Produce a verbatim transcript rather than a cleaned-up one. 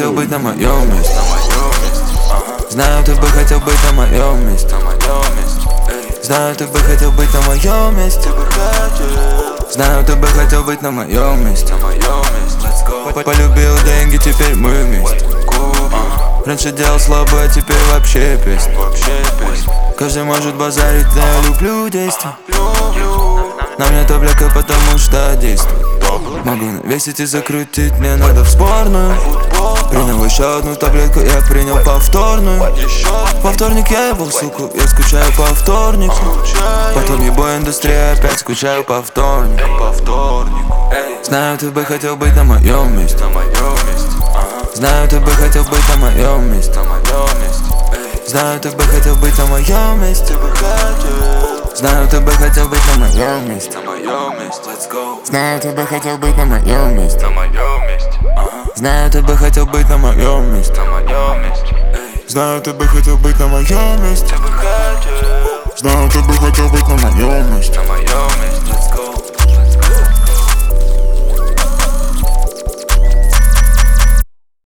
хотел быть на моем месте. Знаю, ты бы хотел быть на моем месте. Знаю, ты бы хотел быть на моем месте. Знаю, ты бы хотел быть на моем месте. Полюбил деньги, теперь мы вместе. Раньше делал слабо, а теперь вообще песня. Каждый может базарить, но я люблю действия. Нам нет облака, потому что действую. Могу навесить и закрутить, мне надо в сборную. Принял еще одну таблетку, я принял повторную. Во вторник я ебал, суку, я скучаю по вторнику. Потом ебой индустрия, опять скучаю по вторнику. Знаю, ты бы хотел быть на моем месте. Знаю, ты бы хотел быть на моем месте. Знаю, ты бы хотел быть на моем месте. Знаю, ты бы хотел быть на моем месте. Знаю, ты бы хотел быть на моем месте. Знаю, ты бы хотел быть на моем месте. Знаю, ты бы хотел быть на моем месте. Знаю, ты бы хотел быть на моем месте.